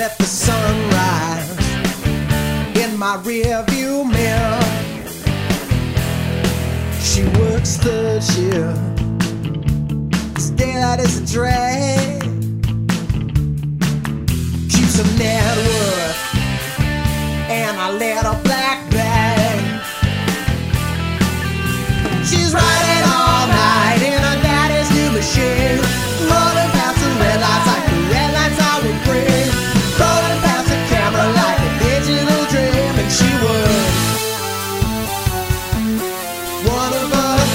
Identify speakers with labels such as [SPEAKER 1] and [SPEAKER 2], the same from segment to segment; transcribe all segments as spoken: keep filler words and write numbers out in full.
[SPEAKER 1] let the sun rise in my rearview mirror. She works third shift. This daylight is a drag. Keeps her net worth, and I let her black bag. She's riding all night in her daddy's new machine, rolling past the red lights like the red lights I would bring, rolling past the camera like a digital dream. And she was one of us.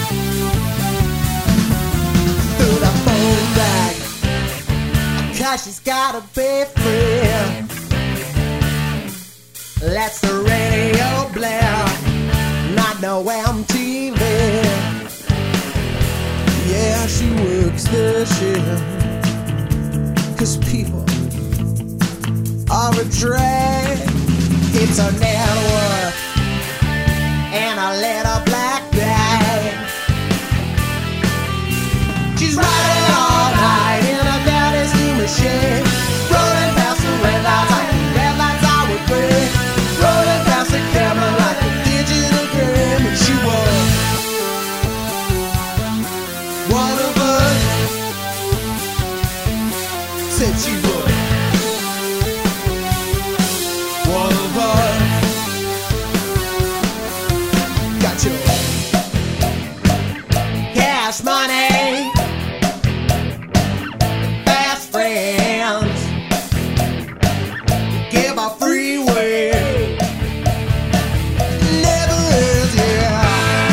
[SPEAKER 1] Threw the phone back, 'cause she's gotta be free. Lets the radio blare, not no M T V. Yeah, she works the shift, 'cause people are a drag. It's a network, and I let her black bag. She's riding all night in her daddy's new machine, rolling past the red lights like the red lights I would bring, rolling past the camera like a digital dream. And she was one of us. Said she was one of us. Got your cash money, fast friends, give a freeway. Never is, yeah.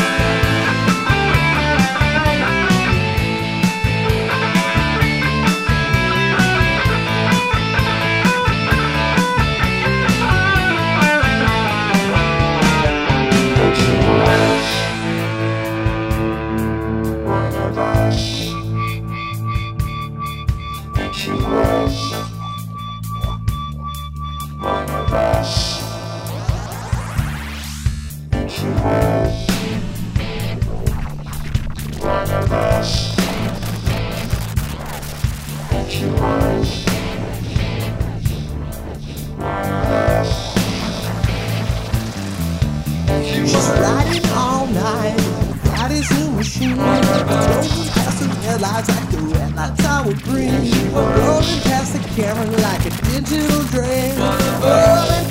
[SPEAKER 1] She's riding all night, daddy's new machine, rolling past the red lights like the red lights I would bring, rolling past the camera like a digital dream, rolling